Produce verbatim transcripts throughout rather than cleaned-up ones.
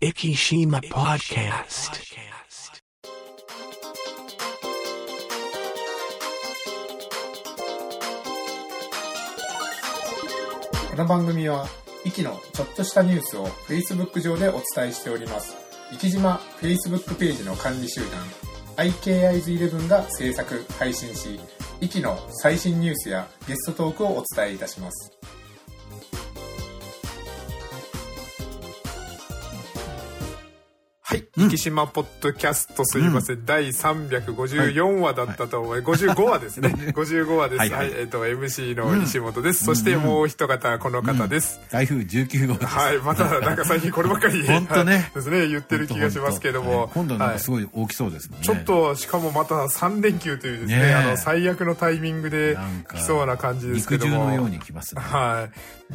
Ikishima Podcast。 この番組は、イキのちょっとしたニュースを Facebook 上でお伝えしております。イキ島 Facebook ページの管理集団、アイケーアイズイレブン が制作、配信し、イキの最新ニュースやゲストトークをお伝えいたします。はい、うん、生島ポッドキャストすいません、うん、だいさんびゃくごじゅうよんわだったと思い、はい、ごじゅうごわですねごじゅうごわです。はい、はい、えっ、ー、と エムシー の西本です、うん、そしてもう一方この方です、 うん、台風じゅうきゅうごうです。 はい、またなんか最近こればっかり本当ねですね言ってる気がしますけども、 はい、今度なんかすごい大きそうですもんね、 はい、ちょっとしかもまたさんれんきゅうというですね、ねあの最悪のタイミングで来そうな感じですけども、 肉汁のように来ますね。 はい、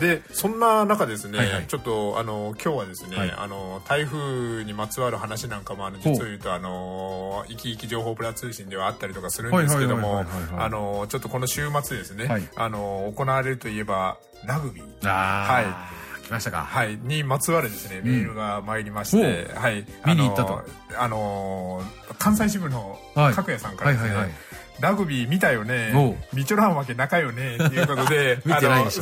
でそんな中ですね、はいはい、ちょっとあの今日はですね、はい、あの台風にまつわる話なんかもあの実を言うとあのいきいき情報プラ通信ではあったりとかするんですけども、あのちょっとこの週末ですね、はい、あの行われるといえばラグビー、 あー、 はい、 来ましたか。 はい、にまつわるですね、メールが参りまして、 うん、 はい、 見に行ったと。 あの関西支部の角谷さんからですね、はいはいはいはい、ラグビー見たよね、みちょらんわけ仲よねっていうことで見てないでしょ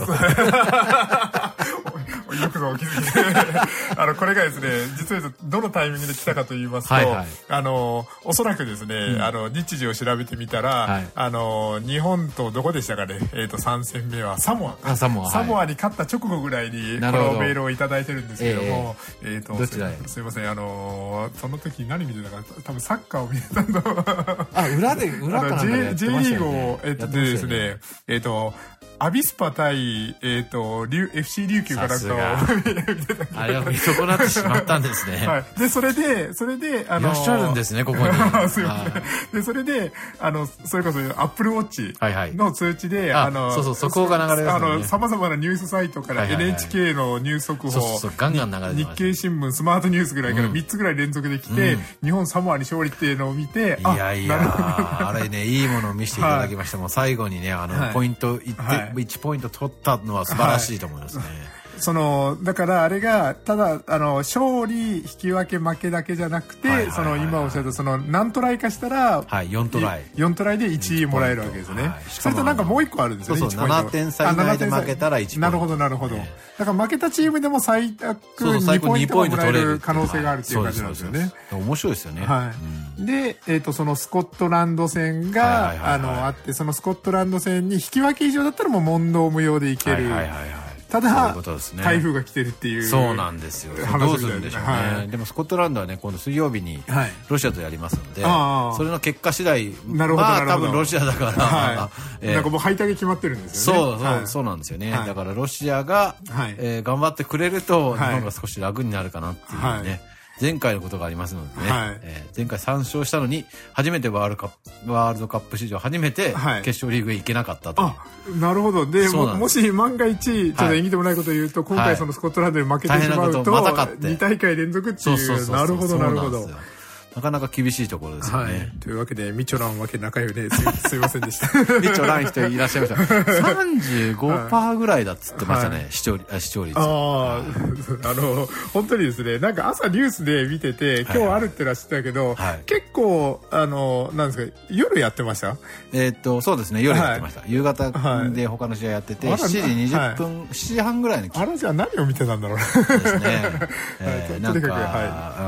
よくぞお気づきであのこれがですね実はどのタイミングで来たかと言いますと、はいはい、あのおそらくですね、うん、あの日時を調べてみたら、はい、あの日本とどこでしたかね、えー、とさん戦目はサモアあサモア、 サモアに勝った直後ぐらいにこのメールをいただいてるんですけども、えーえー、とどちらへす, すいません、あのその時何見てたか多分サッカーを見てたんだあ裏で裏かなんかでやってましたよね。 J, J リーグをえっ、ー、とでですねえっ、ー、とアビスパ対、えっ、ー、と、エフシー 琉球かなんかをあれは見損なってしまったんですね。 はい。で、それで、それで、あの、 いらっしゃるんですね、ここに。 すいません。で、それで、あの、それこそ、アップルウォッチの通知で、はいはい、あの、 そうそう、速報が流れる、ね。 あの、様々なニュースサイトから エヌエイチケー のニュース速報、 そうそう、ガンガン流れて日経新聞、スマートニュースぐらいからみっつぐらい連続で来て、うん、日本サモアに勝利っていうのを見て、 いやいや、あれね、いいものを見せていただきました。はい、もう最後にね、あの、はい、ポイントいって、はい、いちポイント取ったのは素晴らしいと思いますね。はい、 そのだからあれがただあの勝利引き分け負けだけじゃなくて、はいはいはいはい、その今おっしゃったその何トライかしたら、 はい、よんトライよんトライでいちもらえるわけですね。はい、それとなんかもういっこあるんですよね。 そうそう、ななてん差以内で負けたらいちポイント。 なるほどなるほど。ね、だから負けたチームでも最悪にポイントもらえる可能性があるっていう感じなんですよね。 面白いですよね。 はい。うん、で、えっ、ー、とそのスコットランド戦が、はいはいはいはい、あのあってそのスコットランド戦に引き分け以上だったらもう問答無用でいける。はいはいはいはい、ただうう、ね、台風が来てるっていうそうなんですよ。どうするんでしょうね。はい、でもスコットランドはね今度水曜日にロシアとやりますので、はい、それの結果次第なるほど、 まあ多分ロシアだから、 はい、えー、なんかもう敗退が決まってるんですよね。 そうそう、はい、そうなんですよね。はい、だからロシアが、はい、えー、頑張ってくれると日本が少し楽になるかなっていうね。はい、前回のことがありますのでね、はい、えー、前回さん勝したのに初めてワールドカップ、ワールドカップ史上初めて決勝リーグへ行けなかったと、はい、 あ、なるほど。で、も、もし万が一ちょっと縁起でもないことを言うと、はい、今回そのスコットランドで負けてしまうと、またに大会連続っていう、そうそうそうそう、なるほどなるほど。 なかなか厳しいところですよね。はい、 というわけで、みちょらんわけ仲良いね。す, すいませんでした。 みちょらん人いらっしゃいました。さんじゅうごパーセント ぐらいだっつってましたね、はい、視聴率。視聴率。 ああ、あの、本当にですね、なんか朝ニュースで見てて、今日あるってらっしゃったけど、はい、結構、あの、なんですか、夜やってました？ えー、っと、そうですね、夜やってました。はい、夕方で他の試合やってて、はい、しちじにじゅっぷん、はい、しちじはんぐらいにあれじゃあ何を見てたんだろうですね。えー、なんか、はい、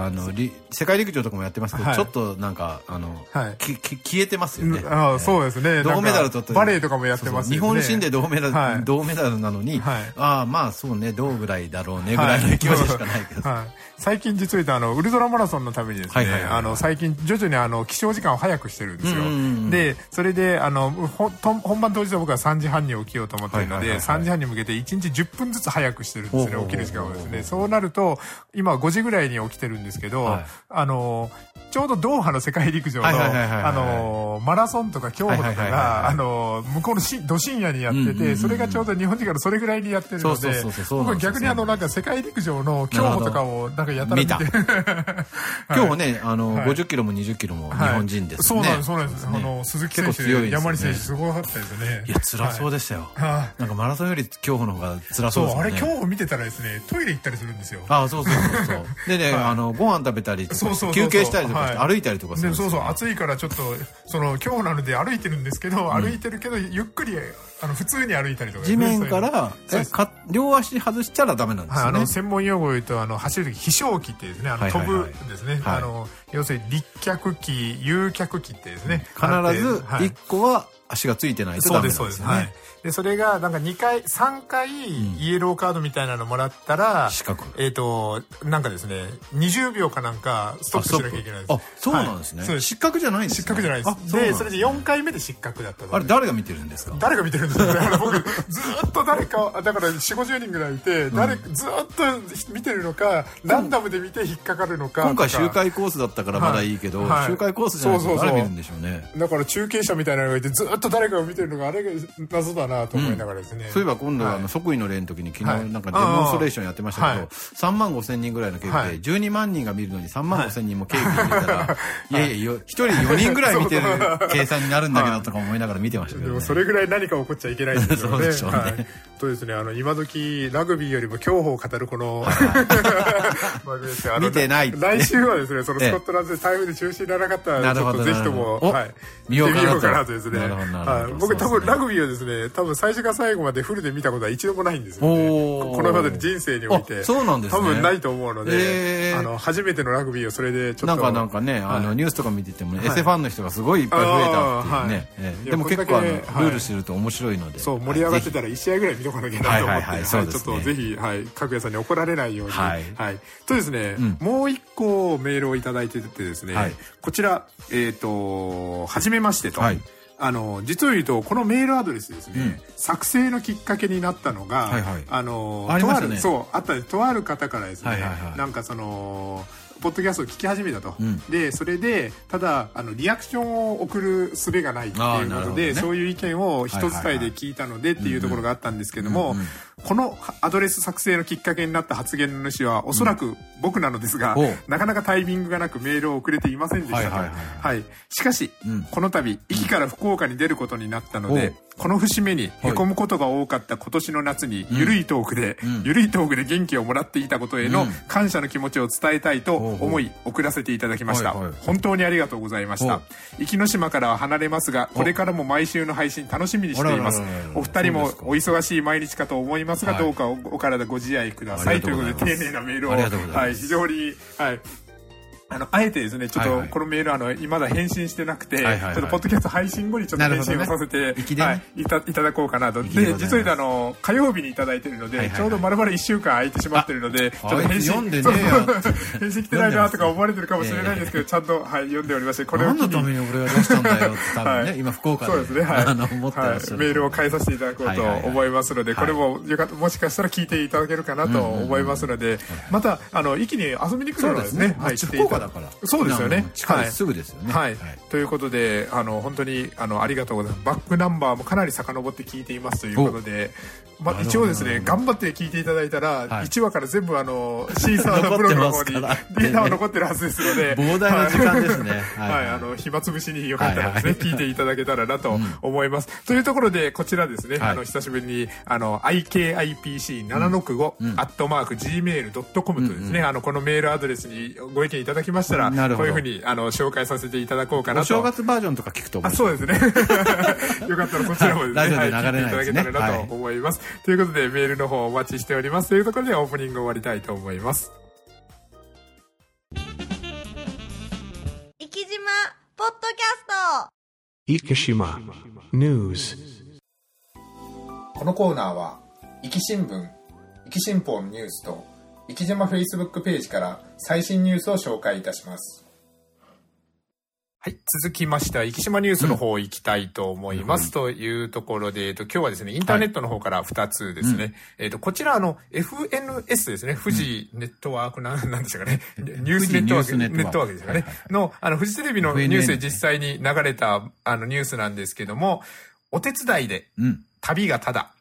あの、世界陸上とかもやってますけど、はい、ちょっとなんかあの、はい、きき消えてますよね。 ああ、そうですね。 銅メダル取ってバレーとかもやってますよね。 日本新で銅メダル、はい、銅メダルなのに、はい、ああまあそうね銅ぐらいだろうねぐらいの気持ちしかないけど、はい、 最近実は言うとあのウルトラマラソンのためにですね、あの最近徐々にあの起床時間を早くしてるんですよ。でそれであのほ本番当日は僕はさんじはんに起きようと思ってるので、さんじはんに向けていちにちじゅっぷんずつ早くしてるんですね、起きる時間をですね。そうなると今ごじぐらいに起きてるんですけど、はい、あのちょうどドーハの世界陸上のあのマラソンとか競歩とかがあの向こうのしど深夜にやってて、それがちょうど日本時間のそれぐらいにやってるので、僕は逆にあのなんか世界陸上の競歩とかをなんかかやたら見て。 見た。今日もね、あの、ごじゅっキロもにじゅっキロも日本人ですね。 そうなんです、そうなんです。あの、鈴木選手、山西選手すごかったですね。 いや、辛そうでしたよ。なんかマラソンより競歩の方が辛そうですね。 そう、あれ競歩見てたらですね、トイレ行ったりするんですよ。 あ、そうそうそうそう。でね、あの、ご飯食べたり、休憩したりとか歩いたりとかするんですよ。 そうそう、暑いからちょっと、その、競歩なので歩いてるんですけど、歩いてるけど、ゆっくり、あの、普通に歩いたりとか。 地面から、両足外したらダメなんですよね。 あの、専門用語を言うと、あの、走るとき、飛翔機ってですね、あの、飛ぶですね。あの、要するに立脚機、遊脚機ってですね。 必ずいっこは足がついてないとダメなんですよね。そうです、そうです。はい。 で、それが、なんかにかい、さんかい、イエローカードみたいなのもらったら、 資格。 えっと、なんかですね、にじゅうびょうかなんか、ストップしなきゃいけないです。 あ、そうなんですね。失格じゃないんですね。 失格じゃないです。で、それでよんかいめで失格だった。 あれ、誰が見てるんですか？ 誰が見てるんですか？僕、ずっと誰か、だからよんじゅう、ごじゅうにんぐらいいて、誰、ずっと見てるのか、ランダムで見て引っかかるのか。 今回周回コースだったからまだいいけど、周回コースじゃないと誰見るんでしょうね。 だから中継車みたいなのがいて、ずっと誰かを見てるのが、あれが謎だなと思いながらですね。 そういえば今度はあの即位の礼の時に昨日なんかデモンストレーションやってましたけど、さんまんごせんにんぐらいの警備でじゅうにまんにんが見るのにさんまんごせんにんも警備入れたら、いやいや、ひとりよにんぐらい見てる計算になるんだけどとか思いながら見てましたけどね。 でもそれぐらい何か起こっちゃいけないんですよね。そうでしょうね。とですね、あの今時ラグビーよりも競歩を語るこの見てない。 来週はですね、そのスコットランドで台風で中止にならなかったらちょっとぜひとも見ようかなとですね。僕多分ラグビーはですね、多分最初から最後までフルで見たことは一度もないんですよね。このまで人生において。 そうなんですね。 多分ないと思うので、あの、初めてのラグビーをそれでちょっと。 なんかなんかね、あの、ニュースとか見ててもね、エセファンの人がすごいいっぱい増えたっていうね。でも結構あの、ルール知ると面白いので。 そう、盛り上がってたらいち試合ぐらい見とかなきゃなと思って、ちょっとぜひ、はい、かぐやさんに怒られないように。はい。とですね、もう一個メールをいただいててですね、こちら、えっと、はじめましてと。あの、実を言うと、このメールアドレスですね、うん、作成のきっかけになったのが、はいはい、あの、 ありましたね。 そう、あった、とある方からですね、はいはいはい、なんかその、ポッドキャストを聞き始めたと、うん、でそれでただあのリアクションを送る術がないっていうことで、ね、そういう意見を人伝いで聞いたのでっていうところがあったんですけども、このアドレス作成のきっかけになった発言の主はおそらく僕なのですが、うん、なかなかタイミングがなくメールを送れていませんでしたと。はい。しかし、うん、この度壱岐から福岡に出ることになったので、この節目にへこむことが多かった今年の夏にゆるいトークで、うん、ゆるいトークで元気をもらっていたことへの感謝の気持ちを伝えたいと思い送らせていただきました。本当にありがとうございました。壱岐の島からは離れますが、これからも毎週の配信楽しみにしています。お二人もお忙しい毎日かと思いますが、どうかおお体ご自愛くださいということで丁寧なメールを、はい、非常に、はい。あの、あえてですね、ちょっと、このメール、あの、まだ返信してなくて、ちょっと、ポッドキャスト配信後にちょっと返信をさせて、はい、いた、いただこうかなと。で、実を言うと、あの、火曜日にいただいてるので、ちょうど丸々一週間空いてしまってるので、ちょっと返信、返信来てないなとか思われてるかもしれないんですけど、ちゃんと、はい、読んでおりまして、これを。 何のために俺は出したんだよって多分ね、今福岡で。 そうですね、はい。 あの、思ってらっしゃる。 メールを返させていただこうと思いますので、これも、よかった、もしかしたら聞いていただけるかなと思いますので、また、あの、壱岐に遊びに来るのですね、はい、 福岡だから。 そうです。ですよね。 近いすぐですよね。 はい。ということで、あの、本当に、あの、ありがとうございます。バックナンバーもかなり遡って聞いていますということで、まあ、一応ですね、頑張って聞いていただいたら、いちわから全部あの、シーサーのブログの方にデータは残ってるはずですので、 膨大な時間ですね。 はい。あの、暇つぶしによかったらですね、聞いていただけたらなと思います。というところで、こちらですね、あの、久しぶりに、あの、アイケーアイピーシーななろくご アットマーク ジーメールドットコム とですね、あの、このメールアドレスにご意見いただきましたら、こういうふうに、あの、紹介させていただこうかなと。 お正月バージョンとか聞くと思う。あ、そうですね。よかったらそちらもですね、 ラジオで流れないですね。 聞いていただけたらなと思います。ということで、メールの方お待ちしております。というところでオープニング終わりたいと思います。 生島ポッドキャスト。 生島ニュース。 このコーナーは壱岐新聞、壱岐新報のニュースと生島フェイスブックページから最新ニュースを紹介いたします。はい。続きましては、生島ニュースの方行きたいと思います。うん、というところで、えっと、今日はですね、インターネットの方からふたつですね。はい、えっと、こちら、あの、エフエヌエス ですね。富士ネットワークな、なんでしょうかね。ニュースネットワーク、ネットワークですかね。の、あの、フジテレビのニュースで実際に流れた、あの、ニュースなんですけども、お手伝いで、旅がただ、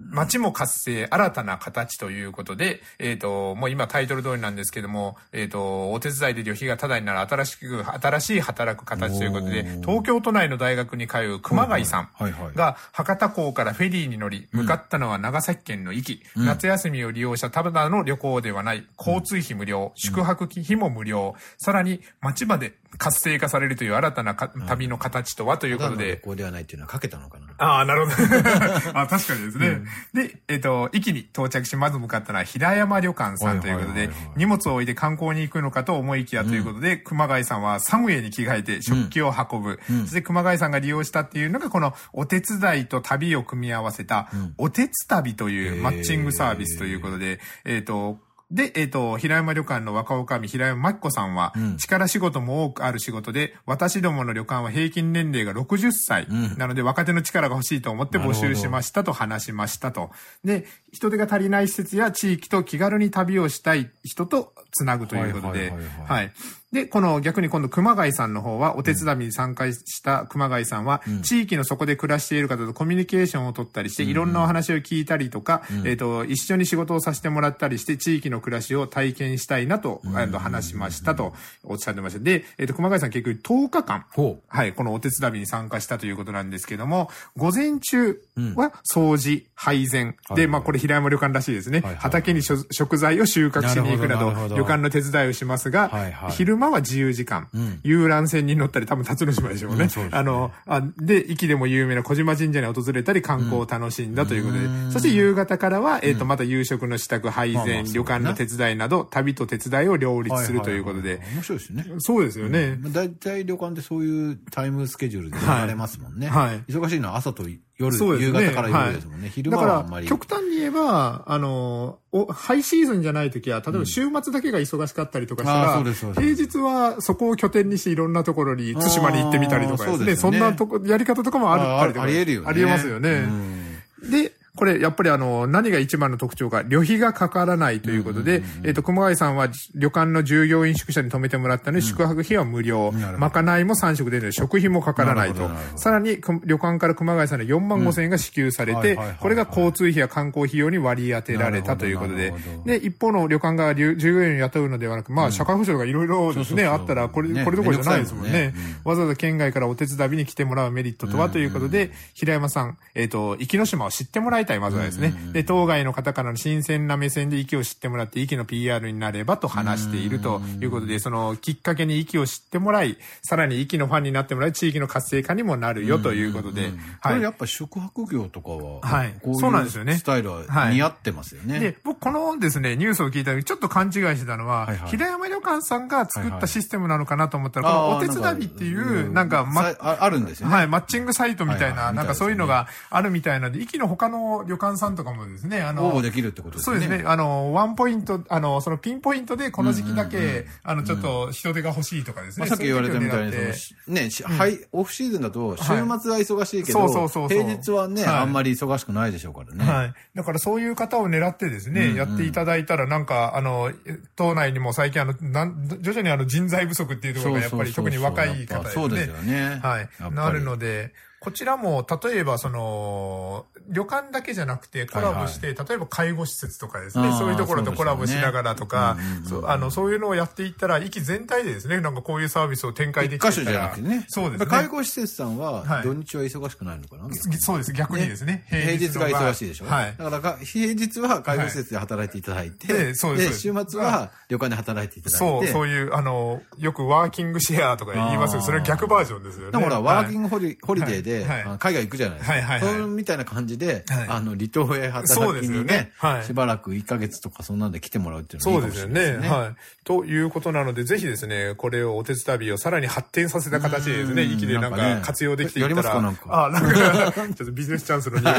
街も活性、新たな形ということで、えっと、もう今タイトル通りなんですけども、えっと、お手伝いで旅費がタダになる新しく、新しい働く形ということで、東京都内の大学に通う熊谷さんが博多港からフェリーに乗り、向かったのは長崎県の壱岐、うん、夏休みを利用したただの旅行ではない、交通費無料、宿泊費も無料、さらに街まで活性化されるという新たなか、うん、旅の形とはということで。 旅行ではないっていうのはかけたのかな。 ああ、なるほど。あ、確かにですね。うん、で、えっと、壱岐に到着し、まず向かったのは平山旅館さんということで、荷物を置いて観光に行くのかと思いきやということで、うん、熊谷さんはサムエに着替えて食器を運ぶ、うん。そして熊谷さんが利用したっていうのが、このお手伝いと旅を組み合わせた、おてつ旅というマッチングサービスということで、えっと、で、えっと、平山旅館の若女将平山真紀子さんは、うん、力仕事も多くある仕事で、私どもの旅館は平均年齢がろくじゅっさい。うん、なので、若手の力が欲しいと思って募集しましたと話しましたと。で、人手が足りない施設や地域と気軽に旅をしたい人とつなぐということで、はい。で、この逆に今度熊谷さんの方はお手伝いに参加した熊谷さんは、うん、地域のそこで暮らしている方とコミュニケーションを取ったりして、うん、いろんなお話を聞いたりとか、うん、えっと、一緒に仕事をさせてもらったりして、地域の暮らしを体験したいなと、うん、話しましたとおっしゃってました。で、えっと、熊谷さん結局とおかかん、はい、このお手伝いに参加したということなんですけども、午前中は掃除、配膳、うん、で、まあこれ平山旅館らしいですね。はいはい、畑に食材を収穫しに行くなど、旅館の手伝いをしますが、はいはい、昼間は自由時間、うん、遊覧船に乗ったり、多分辰野島でしょうね。うん、そうですね。あの、あ、で、壱岐でも有名な小島神社に訪れたり、観光を楽しんだということで、うん、そして夕方からは、えっと、また夕食の支度、配膳、旅館の手伝いなど、旅と手伝いを両立するということで。 面白いですね。 そうですよね。 だいたい旅館でそういうタイムスケジュールでやられますもんね。はい。忙しいのは朝と夜、ね、夕方から夜ですもんね。はい、昼間はあんまり。 だから、極端に言えば、あの、お、ハイシーズンじゃない時は、例えば週末だけが忙しかったりとかしたら、うん、平日はそこを拠点にしていろんなところに、対馬に行ってみたりとかですね。そ, すねそんなとこ、やり方とかもあるあるあり得るよね。 あり得ますよね。うん、で、これ、やっぱりあの、何が一番の特徴か、旅費がかからないということで、えっと、熊谷さんは旅館の従業員宿舎に泊めてもらったので、うん、宿泊費は無料。まかないもさん食出るので、食費もかからないと。さらに、旅館から熊谷さんのよんまんごせんえんが支給されて、これが交通費や観光費用に割り当てられたということで、で、一方の旅館が従業員を雇うのではなく、まあ、社会保障がいろいろですね、あったら、これ、これどころじゃないですもんね。わざわざ県外からお手伝いに来てもらうメリットとはということで、平山さん、えっと、壱岐の島を知ってもらいたい、まずはですね。で、当該の方からの新鮮な目線で壱岐を知ってもらって、壱岐の ピーアール になればと話しているということで、そのきっかけに壱岐を知ってもらい、さらに壱岐のファンになってもらい、地域の活性化にもなるよということで。 はい。これやっぱ宿泊業とかは、 はい。そうなんですよね。 スタイルは似合ってますよね。 で、僕このですね、ニュースを聞いた時ちょっと勘違いしてたのは、平山旅館さんが作ったシステムなのかなと思ったら、このお手伝いっていう、なんか、 ま、あるんですよね。 はい。マッチングサイトみたいな、なんかそういうのがあるみたいなので、壱岐の他の旅館さんとかもですね、あの、 応募できるってことですね。 そうですね。あの、ワンポイント、あの、そのピンポイントでこの時期だけ、あの、ちょっと人手が欲しいとかですね。 さっき言われたみたいに、ね、はい、オフシーズンだと、週末は忙しいけど、平日はね、あんまり忙しくないでしょうからね。はい。 だからそういう方を狙ってですね、やっていただいたら、なんか、あの、島内にも最近、あの、徐々にあの、人材不足っていうところがやっぱり特に若い方ですね。 そうですよね。 はい。なるので、こちらも、例えば、その、旅館だけじゃなくてコラボして、はいはい、例えば介護施設とかですね、そういうところとコラボしながらとか、そう、あの、そういうのをやっていったら、壱岐全体でですね、なんかこういうサービスを展開できてたら。 一箇所じゃなくてね。 そうですね。 介護施設さんは、土日は忙しくないのかな、はい、 そうです、逆にですね。 平日が忙しいでしょ。はい。だから、平日は介護施設で働いていただいて、はい、で、そうです。で、週末は旅館で働いていただいて。 そう、そういう、あの、よくワーキングシェアとか言いますけど、それは逆バージョンですよね。 だから、ワーキングホリ、ホリデーで、海外行くじゃないですか。はいはいはい。そうみたいな感じで、あの、離島へ働きにね、しばらくいっかげつとかそんなんで来てもらうっていうのがいいかもしれないですね。そうですよね。はい。ということなので、ぜひですね、これをお手伝い旅をさらに発展させた形でですね、壱岐でなんか活用できていったら。やりますかなんか。あ、なんか、ちょっとビジネスチャンスのに。はい。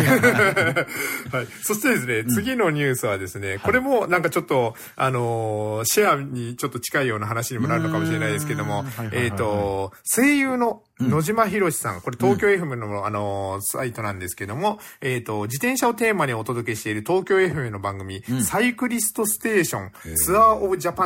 そしてですね、次のニュースはですね、これもなんかちょっと、あの、シェアにちょっと近いような話にもなるのかもしれないですけども、えっと、声優の野島博さん、これ東京 エフエム のあの、サイトなんですけども、えっと、自転車をテーマにお届けしている東京 エフエム の番組、サイクリストステーション、ツアーオブジャパン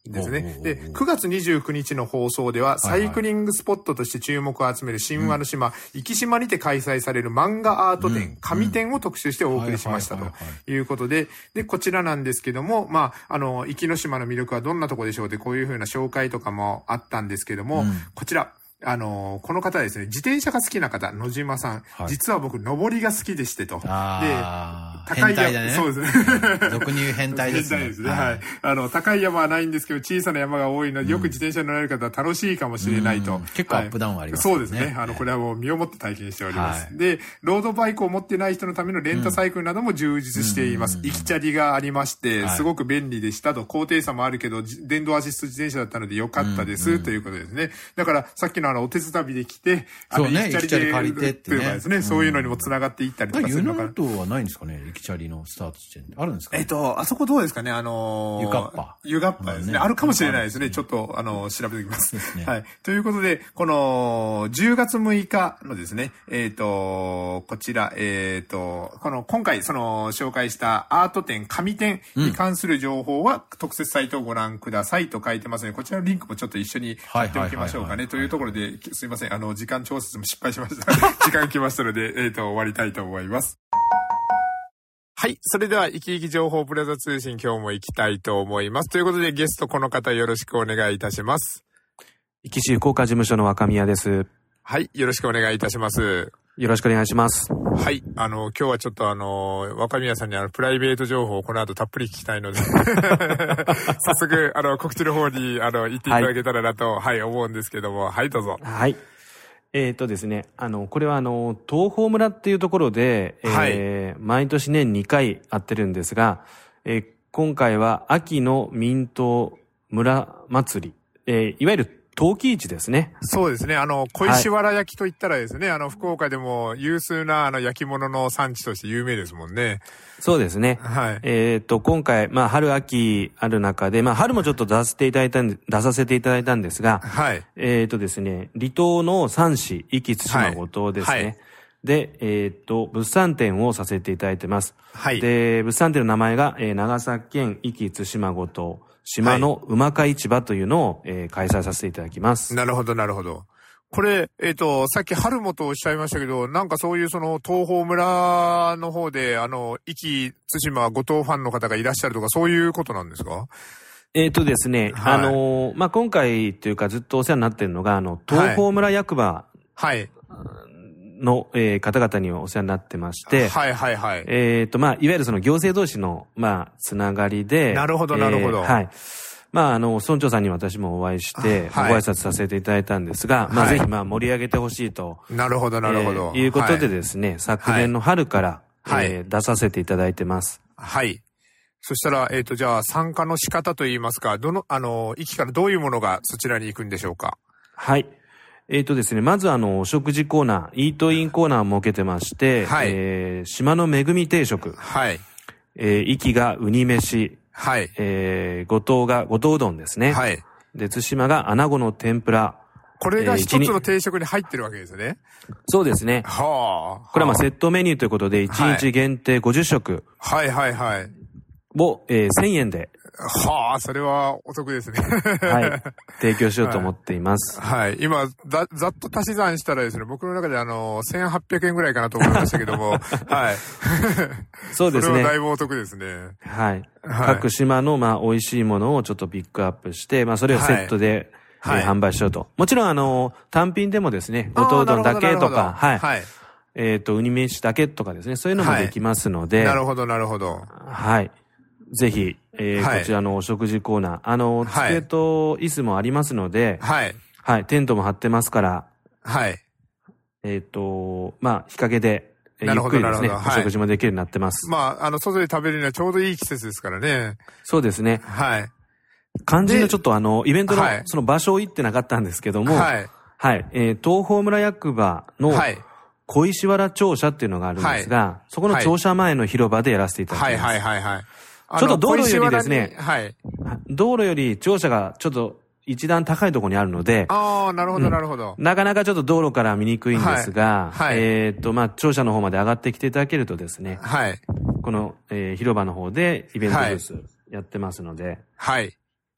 ですね。で、くがつにじゅうくにちの放送では、サイクリングスポットとして注目を集める神話の島、壱岐島にて開催される漫画アート展、紙展を特集してお送りしましたということで、で、こちらなんですけども、まあ、あの、壱岐の島の魅力はどんなとこでしょうで、こういうふうな紹介とかもあったんですけども、こちら。あの、この方ですね、自転車が好きな方、野島さん。はい、実は僕、登りが好きでしてと。で、 高い山、ね、 そうですね。 俗に言う変態ですね。 変態ですね。はい。あの、高い山はないんですけど、小さな山が多いので、よく自転車に乗られる方は楽しいかもしれないと。 結構アップダウンはありますね。そうですね。あの、これはもう身をもって体験しております。で、ロードバイクを持ってない人のためのレンタサイクルなども充実しています。行きチャリがありまして、すごく便利でしたと。高低差もあるけど、電動アシスト自転車だったので良かったです、ということですね。だから、さっきのあの、お手伝いで来て、あの、 行きチャリ借りてっていうかですね。そういうのにも繋がっていったりとかするのかな。 ユナイトはないんですかね、行きチャリのスタート地点あるんですか？ えっと、あそこどうですかね、あの、 ゆかっぱ。 ゆかっぱですね。あるかもしれないですね。ちょっと、あの、調べておきます。はい。ということで、この、じゅうがつむいかのですね、えっと、こちら、えっと、この、今回、その、紹介したアート展、紙展に関する情報は、特設サイトをご覧くださいと書いてますので、こちらのリンクもちょっと一緒に貼っておきましょうかね。というところで、すいません。あの、時間調節も失敗しました。時間来ましたので、えっと、終わりたいと思います。はい。それでは、生き生き情報プラザ通信、今日も行きたいと思います。ということで、ゲストこの方よろしくお願いいたします。 壱岐市福岡事務所の若宮です。 はい。よろしくお願いいたします。 よろしくお願いします。 はい。あの、今日はちょっとあの、若宮さんにあの、プライベート情報をこの後たっぷり聞きたいので、早速、あの、告知の方に、あの、行っていただけたらなと、はい、はい、思うんですけども、はい、どうぞ。 はい。えっとですね、あの、これはあの、東峰村っていうところで、 はい、 えー、毎年年にかいやってるんですが、えー、今回は秋の民東村祭り、えー、いわゆる陶器市ですね。 そうですね。あの、小石原焼きといったらですね、はい、あの、福岡でも有数なあの焼き物の産地として有名ですもんね。 そうですね。 はい。 えっと、今回、まあ、春秋ある中で、まあ、春もちょっと出させていただいたんで、出させていただいたんですが、 はい。 えっとですね、離島の三市、壱岐対馬五島ですね。はいはい、で、えっと、物産展をさせていただいてます。 はい。 で、物産展の名前が、えー、長崎県壱岐対馬五島。島の馬鹿市場というのを、えー、開催させていただきます。 なるほど、なるほど。これ、えっと、さっき春もとおっしゃいましたけど、なんかそういうその東峰村の方で、あの、壱岐対馬五島ファンの方がいらっしゃるとか、そういうことなんですか？ えっとですね、はい、あの、まあ、今回というかずっとお世話になっているのが、あの、東峰村役場。 はい。 の、えー、方々にはお世話になってまして、 はいはいはい。 えっと、まあ、いわゆるその行政同士の、まあ、つながりで、 なるほどなるほど。 えー、はい。まあ、あの、村長さんに私もお会いして、はい、ご挨拶させていただいたんですが、まあ、はい、ぜひ、まあ、盛り上げてほしいと。 なるほどなるほど。 えー、いうことでですね、はい、昨年の春から、はい、えー、出させていただいてます。 はい。そしたら、えっと、じゃあ、参加の仕方といいますか、どの、あの、壱岐からどういうものがそちらに行くんでしょうか？ はい。えっとですね、まずあの、お食事コーナー、イートインコーナーを設けてまして、はい、えー、島の恵み定食。 はい。 えー、壱岐がウニ飯。 はい。 えー、五島が、五島うどんですね。 はい。 で、対馬が穴子の天ぷら。 これが一つの定食に入ってるわけですね。 そうですね。 はあ。 これはまあセットメニューということで、いちにち限定ごじゅっしょく。 はいはいはい。 を、えー、せんえんで。 はあ、それはお得ですね。 はい。提供しようと思っています。 はい。はい、今、ざ、ざっと足し算したらですね、僕の中であの、せんはっぴゃくえんぐらいかなと思いましたけども、はい。 そうですね。 それはだいぶお得ですね。 はい。はい、各島の、まあ、美味しいものをちょっとピックアップして、まあ、それをセットで、はい、えー、販売しようと。もちろん、あの、単品でもですね、五島うどんだけとか、はい。はい。えっと、ウニ飯だけとかですね、そういうのもできますので。 はい、なるほど、なるほど。 はい。ぜひ、えーはい、こちらのお食事コーナー、あの、机と椅子もありますので、 はい。 はい、テントも張ってますから、 はい。 えっと、まあ、日陰で、ゆっくりですね、お食事もできるようになってます。 まあ、あの、外で食べるにはちょうどいい季節ですからね。 そうですね。 はい。 肝心のちょっとあの、イベントの、その場所を行ってなかったんですけども、はい。はい。えー、東峰村役場の、はい。小石原庁舎っていうのがあるんですが、はい、そこの庁舎前の広場でやらせていただきます。 はいはいはいはい。 ちょっと道路よりですね、 はい。 道路より庁舎がちょっと一段高いところにあるので、 ああ、なるほどなるほど、 うん。なかなかちょっと道路から見にくいんですが、はいはい、えっと、まあ、庁舎の方まで上がってきていただけるとですね、はい。この、えー、広場の方でイベントブースやってますので、 はい。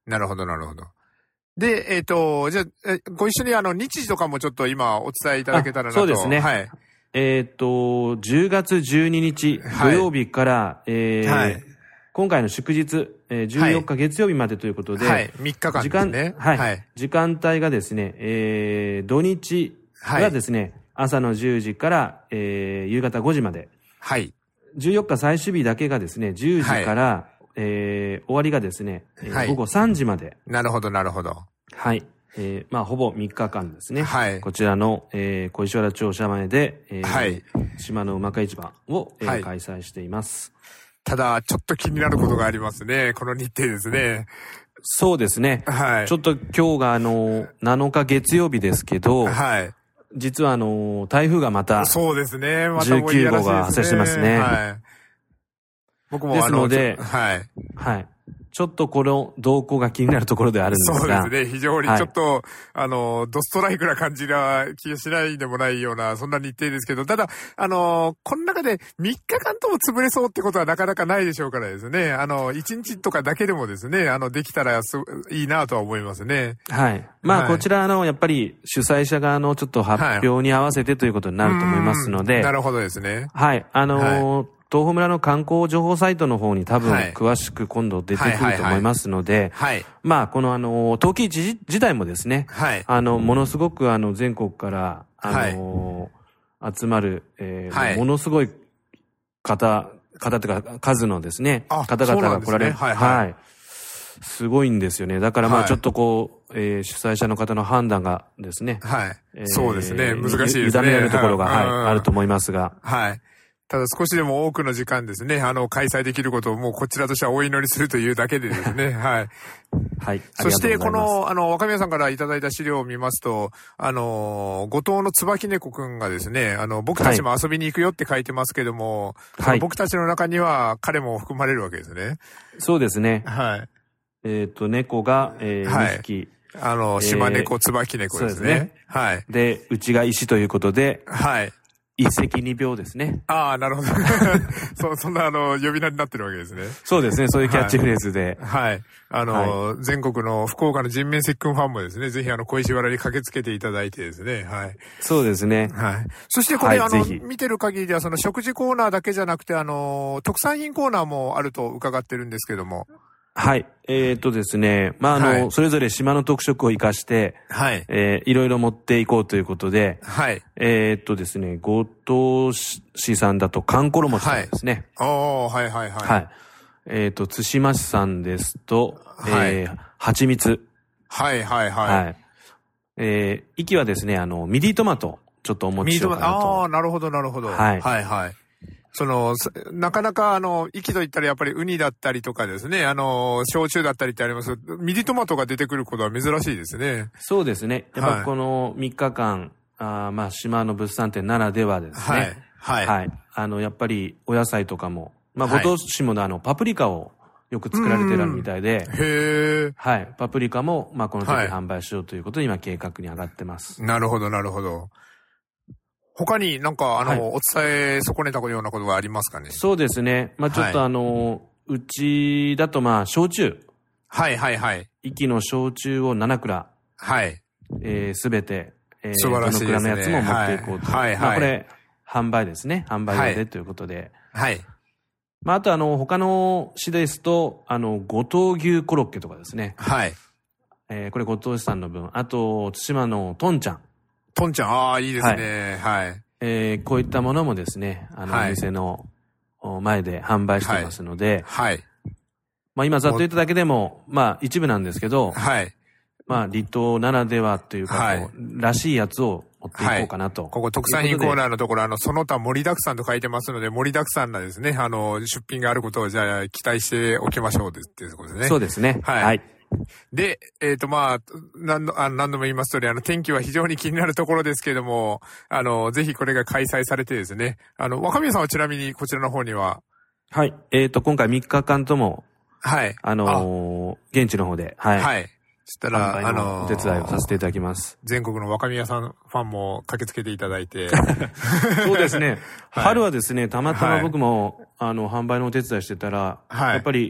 なるほど、なるほど。で、えっ、ー、と、じゃあ、ご一緒にあの、日時とかもちょっと今お伝えいただけたらなと。 そうですね。 はい。 えっ、ー、と、じゅうがつじゅうににち土曜日から、はい、えー、はい、今回の祝日、えー、じゅうよっか月曜日までということで、 はい、みっかかんですね。 時間、はい、はい。時間帯がですね、えー、土日がですね、はい、朝のじゅうじから、えー、夕方ごじまで。 はい。 じゅうよっか最終日だけがですね、じゅうじから、はい、えー、終わりがですね、はい、午後さんじまで。 なるほど、なるほど。 はい。えー、まあ、ほぼみっかかんですね。 はい。 こちらの、えー、小石原町社前で、えー、はい。島のうまか市場を、えーはい、開催しています。 ただ、ちょっと気になることがありますね。この日程ですね。 そうですね。はい。ちょっと今日があの、なのか月曜日ですけど、はい。実はあの、台風がまた、 そうですね。またじゅうきゅうごが発生してますね。 はい。僕もですので、 はい。 はい。ちょっとこの動向が気になるところであるんですが。 そうですね。非常にちょっと、はい、あの、ドストライクな感じな気がしないでもないような、そんな日程ですけど、ただ、あの、この中でみっかかんとも潰れそうってことはなかなかないでしょうからですね。あの、いちにちとかだけでもですね、あの、できたらすいいなとは思いますね。 はい。まあ、はい、こちら、あの、やっぱり主催者側のちょっと発表に合わせてということになると思いますので。はい、 なるほどですね。 はい。あのー、はい、東峰村の観光情報サイトの方に多分詳しく今度出てくると思いますので、まあこのあの、陶器市自体もですね、はい、あの、ものすごくあの、全国から、あの、はい、集まる、えーはい、ものすごい方、方というか数のですね、方々が来られる。はい、はい。すごいんですよね。だからまあちょっとこう、えー、主催者の方の判断がですね、 はい。えー、そうですね、難しいですね。 委ねられるところが、はい、はい、あると思いますが。 はい。ただ少しでも多くの時間ですね、あの、開催できることをもうこちらとしてはお祈りするというだけでですね、はい。 はい。 そして、この、あの、若宮さんからいただいた資料を見ますと、あの、後藤の椿猫くんがですね、あの、僕たちも遊びに行くよって書いてますけども、はい、僕たちの中には彼も含まれるわけですね。 そうですね。 はい。 えっと、猫が、えー、にひき。 あの、島猫、椿猫ですね。そうですね。はい。 で、うちが石ということで、 はい。 一石二鳥ですね。 ああ、なるほど。そ、そんなあの、呼び名になってるわけですね。 そうですね。そういうキャッチフレーズで。 はい。はい、あの、はい、全国の福岡の人面石君ファンもですね、ぜひあの、小石原に駆けつけていただいてですね。はい。 そうですね。 はい。そしてこれ、はい、あの、見てる限りではその食事コーナーだけじゃなくて、あの、特産品コーナーもあると伺ってるんですけども。 はい。えー、っとですね。まあ、あの、はい、それぞれ島の特色を生かして、はい。えー、いろいろ持っていこうということで、はい。えー、っとですね、後藤市さんだと、かんころ餅ですね。 はい。おー、はいはいはい。 はい。えー、っと、対馬市さんですと、はい。えー、蜂蜜。 はいはいはい。はい。 えー、息はですね、あの、ミディトマト、ちょっとお持ちしようかなと。 ああ、なるほどなるほど。はい。はいはい。その、なかなかあの、息といったらやっぱりウニだったりとかですね、あの、焼酎だったりってあります。ミディトマトが出てくることは珍しいですね。 そうですね。やっぱこのみっかかん、はい、あまあ島の物産展ならではですね。はい。はい。はい。あの、やっぱりお野菜とかも、まあご当地もあの、パプリカをよく作られてるみたいで。 へえ。 はい。パプリカも、まあこの時販売しようということで今計画に上がってます。 なるほど、なるほど。他になんか、あの、はい、お伝え損ねたようなことがありますかね。 そうですね。まあちょっとあの、はい、うちだとまあ、焼酎。 はいはいはい。 息の焼酎をなな蔵。 はい。 えー、すべて、えー、 素晴らしいですね。 どの蔵のやつも持っていこうと。はい、はい、はい。まあこれ、販売ですね。販売用でということで。 はい。はい、 まああとあの、他の市ですと、あの、五島牛コロッケとかですね。 はい。 えー、これ五島市さんの分。あと、対馬のトンちゃん。 トンちゃん、ああ、いいですね。はい。はい、 えー、こういったものもですね、あの、はい、お店の前で販売してますので、はい。はい、まあ今ざっと言っただけでも、まあ一部なんですけど、はい。まあ離島ならではというか、はい、らしいやつを持っていこうかなと。はい、 ここ特産品コーナーのところ、あの、その他盛りだくさんと書いてますので、盛りだくさんなですね、あの、出品があることをじゃあ期待しておきましょうっていうことですね。 そうですね。はい。はい、 で、えっ、ー、と、まあ、何度、あ何度も言います通り、あの、天気は非常に気になるところですけれども、あの、ぜひこれが開催されてですね、あの、若宮さんはちなみにこちらの方には、 はい。えっ、ー、と、今回みっかかんとも、はい。あのー、現地の方で、はい。 はい。そしたら、あのー、お手伝いをさせていただきます。 全国の若宮さんファンも駆けつけていただいて。 そうですね。はい、春はですね、たまたま僕も、はい、あの、販売のお手伝いしてたら、はい、やっぱり、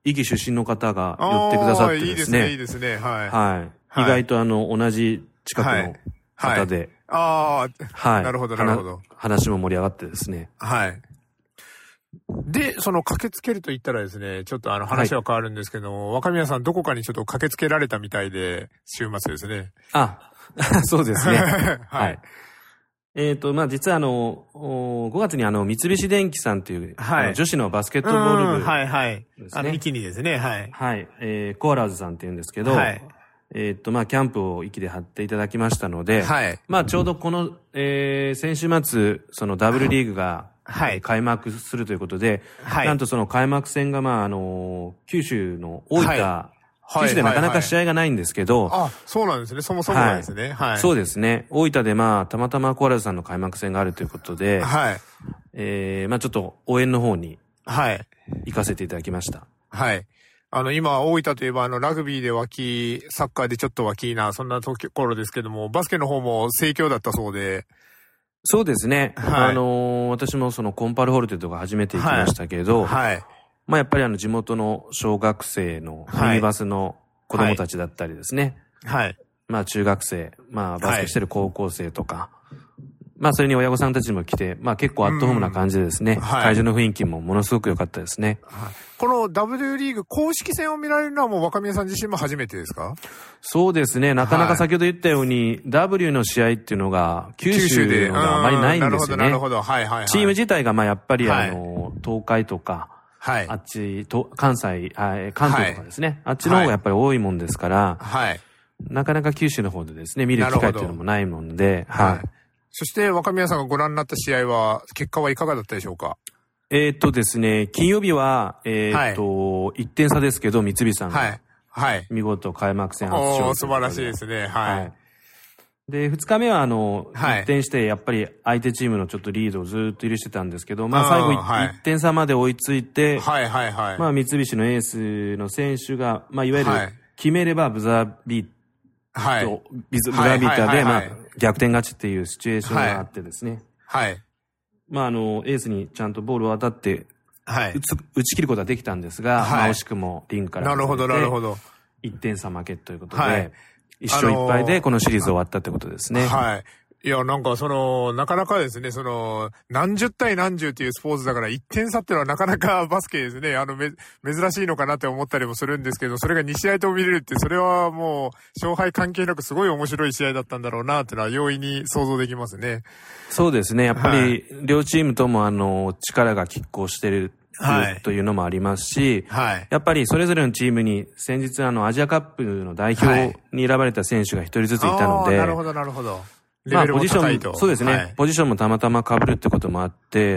壱岐出身の方が寄ってくださってですね。 いいですね、いいですね。はい。 はい。意外とあの、同じ近くの方で。 ああ、はい。なるほど、なるほど。 話も盛り上がってですね。 はい。で、その駆けつけると言ったらですね、ちょっとあの話は変わるんですけども、はい、若宮さんどこかにちょっと駆けつけられたみたいで、週末ですね。 あ、そうですね。はい。えっと、まあ、実はあの、ごがつにあの、三菱電機さんという、はい、女子のバスケットボール部、ね。 はいはい。あの、一気にですね、はい。 はい。えー、コアラーズさんって言うんですけど、はい。えっと、まあ、キャンプを壱岐で張っていただきましたので、はい。まあ、ちょうどこの、えー、先週末、そのダブルリーグが、はい。開幕するということで、はい。なんとその開幕戦が、まあ、あの、九州の大分、はい九州でなかなか試合がないんですけど。 あ、そうなんですね。そもそもなんですね。はい。 そうですね。大分でまあ、たまたまコアラズさんの開幕戦があるということで、はい。えー、まあちょっと応援の方に、はい。行かせていただきました。 はい。あの、今、大分といえば、あの、ラグビーで脇、サッカーでちょっと脇な、そんなところですけども、バスケの方も盛況だったそうで。 そうですね。はい。あのー、私もそのコンパルホールというとこ初めて行きましたけど、はい。はいまあやっぱりあの地元の小学生のミニバスの子供たちだったりですね。はい。はい、まあ中学生、まあバスケしてる高校生とか、はい、まあそれに親御さんたちも来て、まあ結構アットホームな感じでですね、はい、会場の雰囲気もものすごく良かったですね。はい、 この ダブリュー リーグ公式戦を見られるのはもう若宮さん自身も初めてですか？ そうですね。なかなか先ほど言ったように、はい、ダブリュー の試合っていうのが九州であまりないんですよね。なるほど、なるほど。はいはいはい。チーム自体がまあやっぱりあの、東海とか、はい。あっち、と、関西、あ関東とかですね、はい。あっちの方がやっぱり多いもんですから、はい。なかなか九州の方でですね、見る機会っていうのもないもんで、はい。はい、 そして、若宮さんがご覧になった試合は、結果はいかがだったでしょうか？ えーっとですね、金曜日は、えーっと、はい、いってん差ですけど、三菱さんが、はい。はい。見事開幕戦初勝利。 おー、素晴らしいですね。はい。はいで、二日目はあの、はい、一転して、やっぱり相手チームのちょっとリードをずっと許してたんですけど、まあ最後一点差まで追いついて、はいはいはい。まあ三菱のエースの選手が、まあいわゆる、決めればブザービート、はい、ブザービーターで、まあ逆転勝ちっていうシチュエーションがあってですね。はい。まああの、エースにちゃんとボールを当たって、はい。打つ、打ち切ることはできたんですが、はい、まあ惜しくもリングから。 なるほどなるほど。 一点差負けということで、はい一勝一敗でこのシリーズ終わったってことですね。 はい。いや、なんかその、なかなかですね、その、何十対何十っていうスポーツだからいってん差っていうのはなかなかバスケですね、あの、め、珍しいのかなって思ったりもするんですけど、それがに試合とも見れるって、それはもう、勝敗関係なくすごい面白い試合だったんだろうなっていうのは容易に想像できますね。 そうですね、やっぱり、両チームともあの、力が拮抗してる。はい、というのもありますし、はい、やっぱりそれぞれのチームに先日あのアジアカップの代表に選ばれた選手が一人ずついたので、 なるほどなるほど。 まあポジションそうですね、はい、ポジションもたまたま被るってこともあって、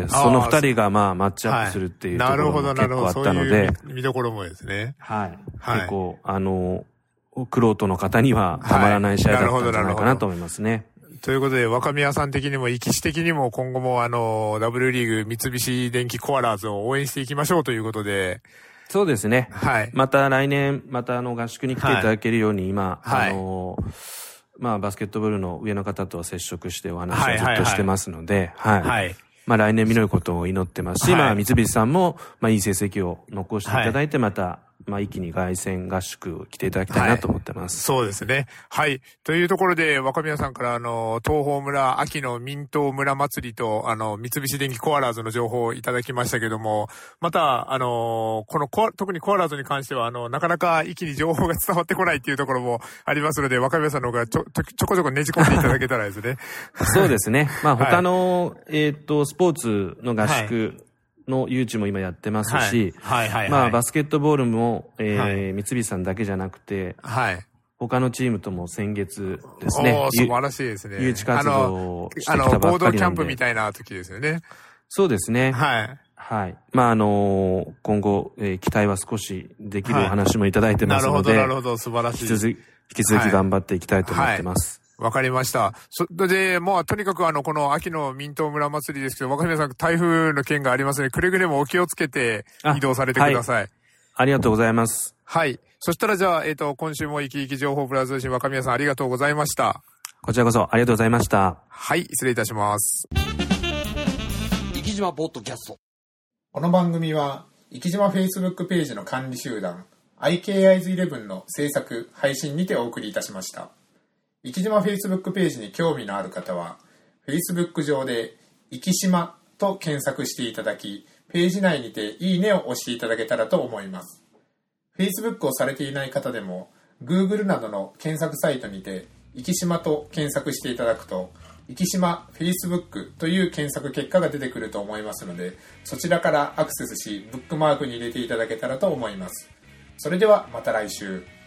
その二人がまあマッチアップするっていうところも結構あったので、 見どころもですね。 はい。はい、結構あの玄人の方にはたまらない試合だったんじゃないかなと思いますね。 ということで、若宮さん的にも、生き死的にも今後もあの、ダブリュー リーグ三菱電機コアラーズを応援していきましょうということで。 そうですね。はい。また来年、またあの合宿に来ていただけるように今、はい、あの、まあバスケットボールの上の方とは接触してお話をずっとしてますので、はい。はい。まあ来年見ることを祈ってますし、はい、まあ三菱さんも、まあいい成績を残していただいて、また、まあ一気に凱旋合宿を来ていただきたいなと思ってます。 はい、そうですね。はい。というところで、若宮さんからあの、東峰村秋の民東村祭りと、あの、三菱電機コアラーズの情報をいただきましたけども、また、あの、このコア、特にコアラーズに関しては、あの、なかなか一気に情報が伝わってこないっていうところもありますので、若宮さんの方がちょ、ちょ、ちょこちょこねじ込んでいただけたらですね。 そうですね。まあ他の、はい、えっと、スポーツの合宿、はいの誘致も今やってますし、はいはいはいはい、まあバスケットボールも、えーはい、三菱さんだけじゃなくて、はい、他のチームとも先月ですね、 おー素晴らしいですね。 誘致活動をしてきたばっかりなんで、あの、 合同キャンプみたいな時ですよね。 そうですね。はい。はい。まああのー、今後、えー、期待は少しできるお話もいただいてますので、はい、なるほどなるほど、素晴らしい。引き続き、引き続き頑張っていきたいと思ってます。はいはいわかりました。それで、もうとにかくあの、この秋の民東村祭りですけど、若宮さん台風の件がありますので、くれぐれもお気をつけて移動されてください。はい、 ありがとうございます。 はい。そしたらじゃあ、えっと、今週も生き生き情報プラス通信若宮さんありがとうございました。 こちらこそありがとうございました。 はい、失礼いたします。 生島ポッドキャスト。 この番組は、 生島 Facebook ページの管理集団 アイケーアイズイレブン の制作・配信にてお送りいたしました。生島 Facebook ページに興味のある方は Facebook 上で生島と検索していただき、ページ内にていいねを押していただけたらと思います。Facebook をされていない方でも Google などの検索サイトにて生島と検索していただくと生島 Facebook という検索結果が出てくると思いますので、そちらからアクセスしブックマークに入れていただけたらと思います。それではまた来週。